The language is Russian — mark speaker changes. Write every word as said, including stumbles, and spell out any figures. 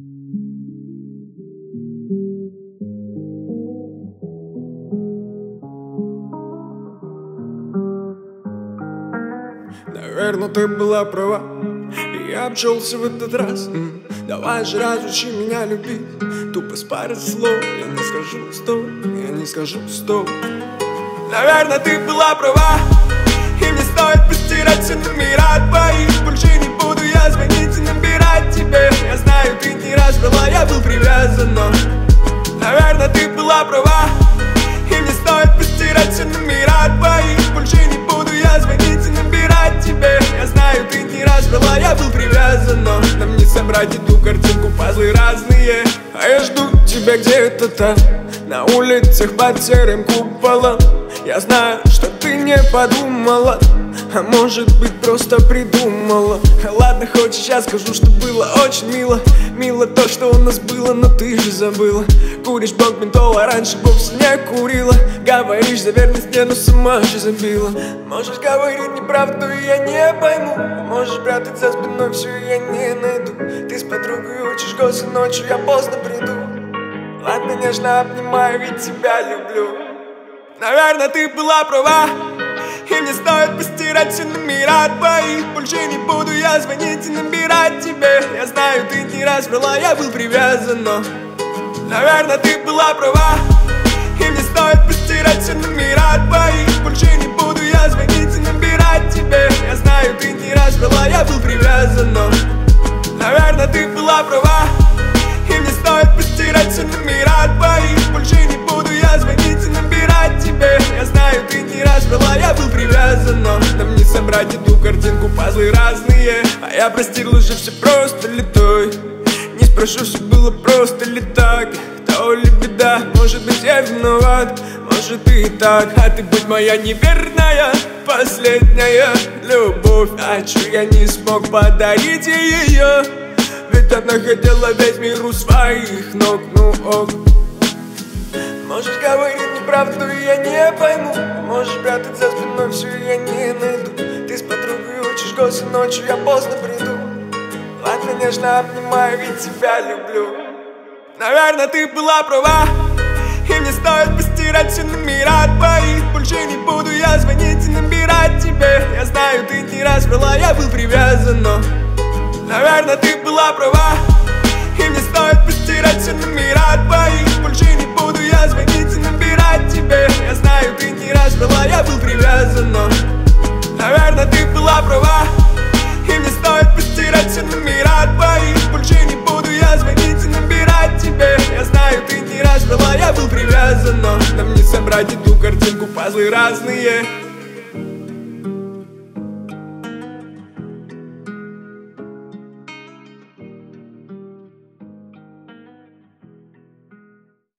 Speaker 1: Наверно, ты была права, и я обчелся в этот раз. М, Давай же разучи меня любить. Тупо с пары слов я не скажу стоп, я не скажу стоп. Наверно, ты была права, и мне стоит постирать все номера твои. Больше не буду я звонить и набирать тебе. Я знаю, ты не раз брала, я был привязан, но наверно, ты была права, и мне стоит постирать все номера твои. Больше не буду я звонить и набирать тебе. Я знаю, ты не раз брала, я был привязан, но нам не собрать эту картинку, пазлы разные. А я жду тебя где-то там, на улицах под серым куполом. Я знаю, что ты не подумала, а может быть просто придумала. Ладно, хоть сейчас скажу, что было очень мило. Мило то, что у нас было, но ты же забыла. Куришь блок ментола, раньше вовсе не курила. Говоришь за верность мне, но сама же забила. Можешь говорить неправду, и я не пойму. Можешь прятать за спиной все, и я не найду. Ты с подругой учишь госы, ночью я поздно приду. Ладно, нежно обнимаю, ведь тебя люблю. Наверно, ты была права, и мне стоит постирать все номера твои. Больше не буду я звонить и набирать тебе. Я знаю, ты не раз врала, я был привязан, но наверно, ты была права, и мне стоит постирать все номера твои. Больше не буду я звонить и набирать тебе. Я знаю, ты не раз врала, я был привязан, но наверно, ты была права, и мне стоит постирать все номера твои. Больше не буду я звонить и набирать тебе. Я знаю, ты не раз брала, я был привязан, но нам не собрать эту картинку, пазлы разные. А я простил уже все просто ли той. Не спрошу, все было просто ли так. То ли беда, может быть я виноват, может и так. А ты будь моя неверная, последняя любовь. А чё я не смог подарить ей ее? Ведь она хотела весь мир у своих ног, ну ок. Можешь говорить неправду, и я не пойму. Можешь прятать за спиной все, и я не найду. Ты с подругой учишь госы, ночью я поздно приду. Ладно, нежно обнимаю, ведь тебя люблю. Наверно, ты была права, и мне стоит постирать все номера твои. Больше не буду я звонить и набирать тебе. Я знаю, ты не раз врала, я был привязан, но наверно, ты была права, и мне стоит постирать все номера твои. Больше не буду я звонить и набирать тебе. Я знаю, ты не раз врала, я был привязан, но наверно, ты была права, и мне стоит постирать все номера твои. Больше не буду я звонить и набирать тебе. Я знаю, ты не раз врала, я был привязан, но нам не собрать эту картинку, пазлы разные.